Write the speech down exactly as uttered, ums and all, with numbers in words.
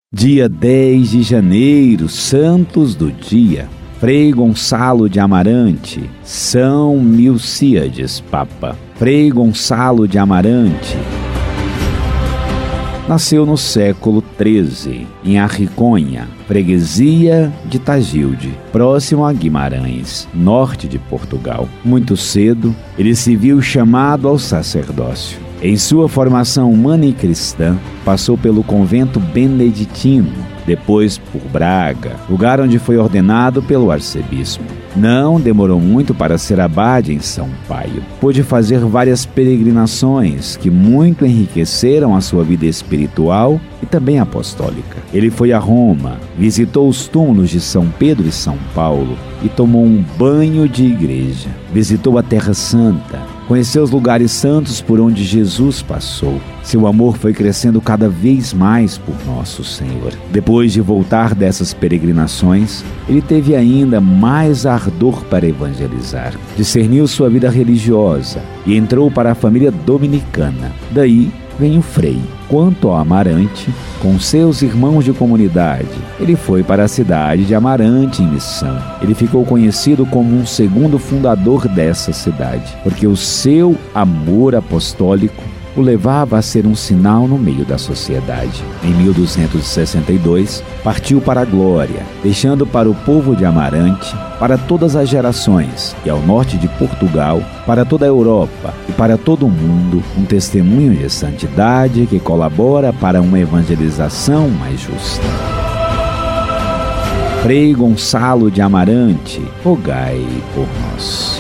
Dia dez de janeiro, Santos do Dia. Frei Gonçalo de Amarante, São Milcíades, Papa. Frei Gonçalo de Amarante nasceu no século treze, em Arriconha, freguesia de Tagilde, próximo a Guimarães, norte de Portugal. Muito cedo, ele se viu chamado ao sacerdócio. Em sua formação humana e cristã, passou pelo convento beneditino, depois por Braga, lugar onde foi ordenado pelo arcebispo. Não demorou muito para ser abade em São Paio. Pôde fazer várias peregrinações que muito enriqueceram a sua vida espiritual e também apostólica. Ele foi a Roma, visitou os túmulos de São Pedro e São Paulo e tomou um banho de igreja. Visitou a Terra Santa, conheceu os lugares santos por onde Jesus passou. Seu amor foi crescendo cada vez mais por nosso Senhor. Depois de voltar dessas peregrinações, ele teve ainda mais ardor para evangelizar. Discerniu sua vida religiosa e entrou para a família dominicana. Daí vem o Frei. Quanto ao Amarante, com seus irmãos de comunidade, ele foi para a cidade de Amarante em missão. Ele ficou conhecido como um segundo fundador dessa cidade, porque o seu amor apostólico o levava a ser um sinal no meio da sociedade. Em mil duzentos e sessenta e dois, partiu para a glória, deixando para o povo de Amarante, para todas as gerações, e ao norte de Portugal, para toda a Europa e para todo o mundo, um testemunho de santidade que colabora para uma evangelização mais justa. Frei Gonçalo de Amarante, rogai por nós.